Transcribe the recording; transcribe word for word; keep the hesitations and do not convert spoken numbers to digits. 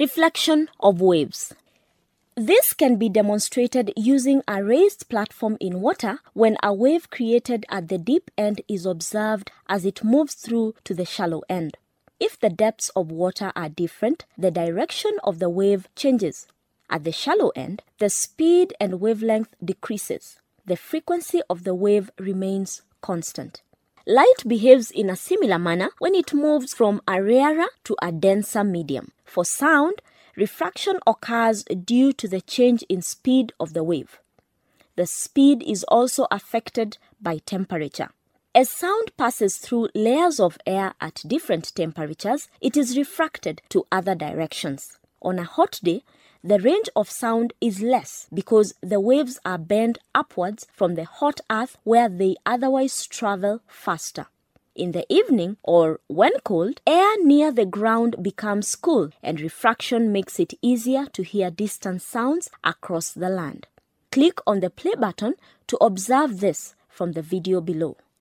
Reflection of waves. This can be demonstrated using a raised platform in water when a wave created at the deep end is observed as it moves through to the shallow end. If the depths of water are different, the direction of the wave changes. At the shallow end, the speed and wavelength decreases. The frequency of the wave remains constant. Light behaves in a similar manner when it moves from a rarer to a denser medium. For sound, refraction occurs due to the change in speed of the wave. The speed is also affected by temperature. As sound passes through layers of air at different temperatures, it is refracted to other directions. On a hot day, the range of sound is less because the waves are bent upwards from the hot earth where they otherwise travel faster. In the evening, or when cold, air near the ground becomes cool and refraction makes it easier to hear distant sounds across the land. Click on the play button to observe this from the video below.